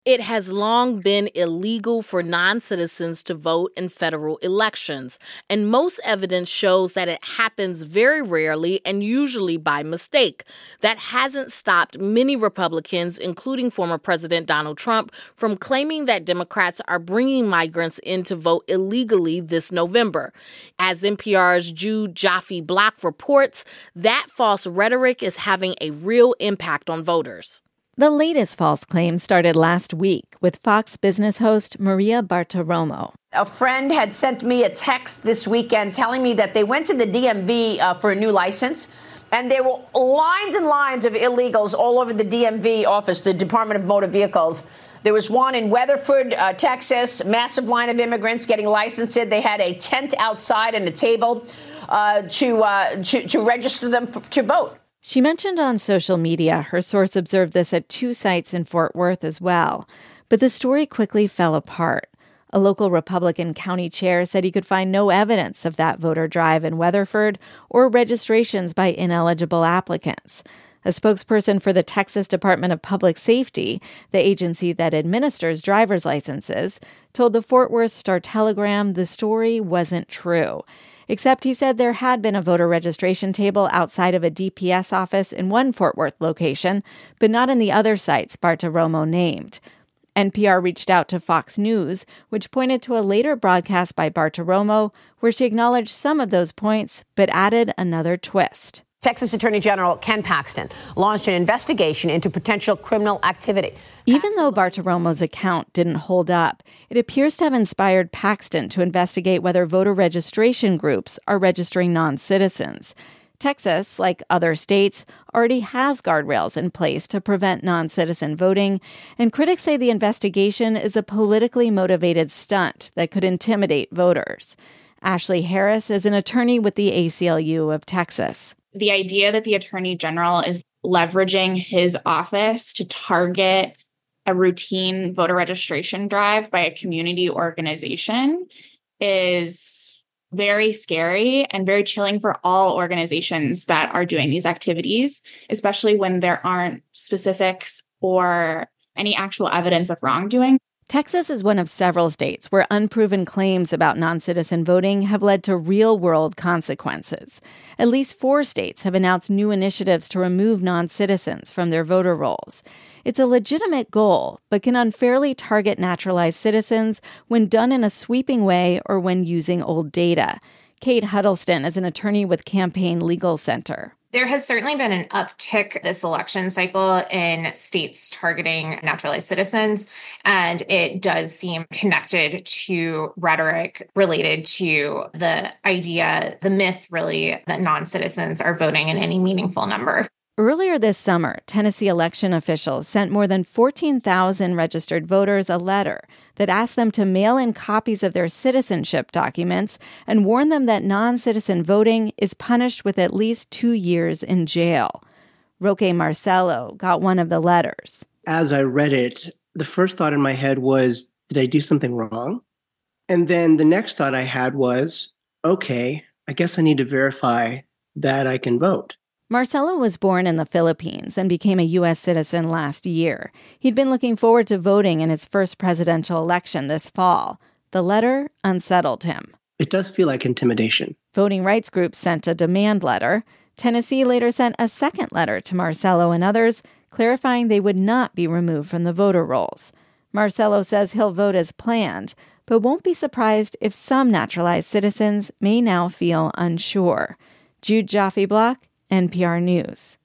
It has long been illegal for non-citizens to vote in federal elections, and most evidence shows that it happens very rarely and usually by mistake. That hasn't stopped many Republicans, including former President Donald Trump, from claiming that Democrats are bringing migrants in to vote illegally this November. As NPR's Jude Joffe-Block reports, that false rhetoric is having a real impact on voters. The latest false claim started last week with Fox Business host Maria Bartiromo. A friend had sent me a text this weekend telling me that they went to the DMV for a new license, and there were lines and lines of illegals all over the DMV office, the Department of Motor Vehicles. There was one in Weatherford, Texas, massive line of immigrants getting licensed. They had a tent outside and a table to register them to vote. She mentioned on social media her source observed this at 2 sites in Fort Worth as well. But the story quickly fell apart. A local Republican county chair said he could find no evidence of that voter drive in Weatherford or registrations by ineligible applicants. A spokesperson for the Texas Department of Public Safety, the agency that administers driver's licenses, told the Fort Worth Star-Telegram the story wasn't true. Except he said there had been a voter registration table outside of a DPS office in one Fort Worth location, but not in the other sites Bartiromo named. NPR reached out to Fox News, which pointed to a later broadcast by Bartiromo where she acknowledged some of those points, but added another twist. Texas Attorney General Ken Paxton launched an investigation into potential criminal activity. Even though Bartiromo's account didn't hold up, it appears to have inspired Paxton to investigate whether voter registration groups are registering non-citizens. Texas, like other states, already has guardrails in place to prevent non-citizen voting, and critics say the investigation is a politically motivated stunt that could intimidate voters. Ashley Harris is an attorney with the ACLU of Texas. The idea that the Attorney General is leveraging his office to target a routine voter registration drive by a community organization is very scary and very chilling for all organizations that are doing these activities, especially when there aren't specifics or any actual evidence of wrongdoing. Texas is one of several states where unproven claims about non-citizen voting have led to real-world consequences. At least 4 states have announced new initiatives to remove non-citizens from their voter rolls. It's a legitimate goal, but can unfairly target naturalized citizens when done in a sweeping way or when using old data. Kate Huddleston is an attorney with Campaign Legal Center. There has certainly been an uptick this election cycle in states targeting naturalized citizens, and it does seem connected to rhetoric related to the idea, the myth really, that non-citizens are voting in any meaningful number. Earlier this summer, Tennessee election officials sent more than 14,000 registered voters a letter that asked them to mail in copies of their citizenship documents and warned them that non-citizen voting is punished with at least 2 years in jail. Roque Marcelo got one of the letters. As I read it, the first thought in my head was, did I do something wrong? And then the next thought I had was, okay, I guess I need to verify that I can vote. Marcelo was born in the Philippines and became a U.S. citizen last year. He'd been looking forward to voting in his first presidential election this fall. The letter unsettled him. It does feel like intimidation. Voting rights groups sent a demand letter. Tennessee later sent a second letter to Marcelo and others, clarifying they would not be removed from the voter rolls. Marcelo says he'll vote as planned, but won't be surprised if some naturalized citizens may now feel unsure. Jude Joffe-Block, NPR News.